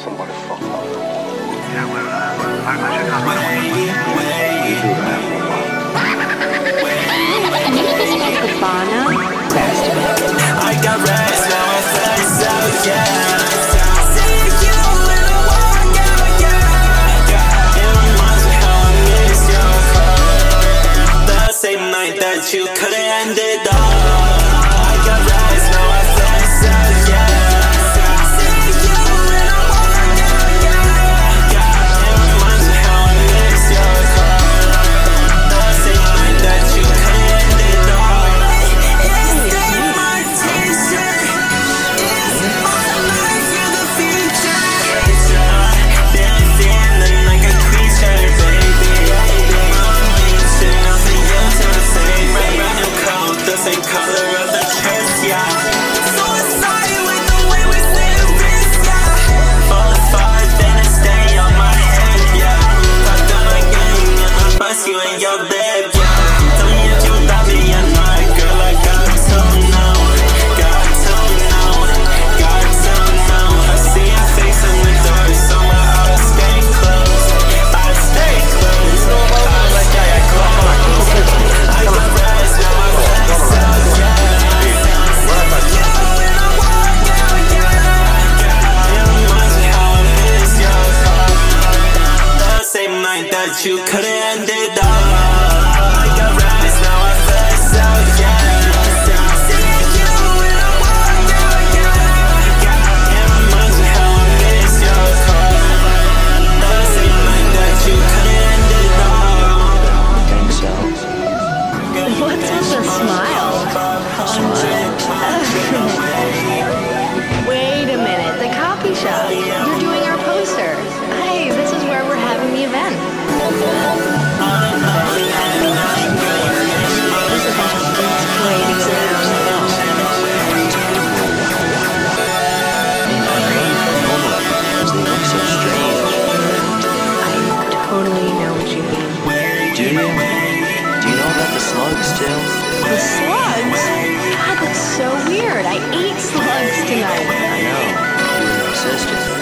somebody fuck up. Yeah, well, I should not run away. You do that for a while. I got rest, now I flex out, yeah. Same night that you could've ended all. I got rise, now I flex out, yeah. It reminds me how I miss your call. The same night that you could've ended all. It's still my t-shirt. It's my life, you're the future. Been feeling like a creature, baby. Same color of the chest, yeah. Suicide with the way we send this, yeah. Fall apart, then it stay on my head, yeah. Fucked up again, and I bust you in your bed, yeah. Tell me if you love me or not, girl, I got to know. Got to know, got to know. I see your face in the door, so my heart stay close. I stay close. I got rest, now I flex out, yeah. It reminds me how I miss your call. The same night that you could've ended all. I got rest, now I flex out, yeah. It reminds me how I miss your call. The same night that you could've ended all. Think so? What's with the smile? Wait a minute, the coffee shop. You're doing our poster. Hey, this is where we're having the event. They look so strange. I totally know what you mean. Do you? Do you know about the slugs too? The slugs? God, that's so weird. I ate slugs tonight. I know. You and my sister.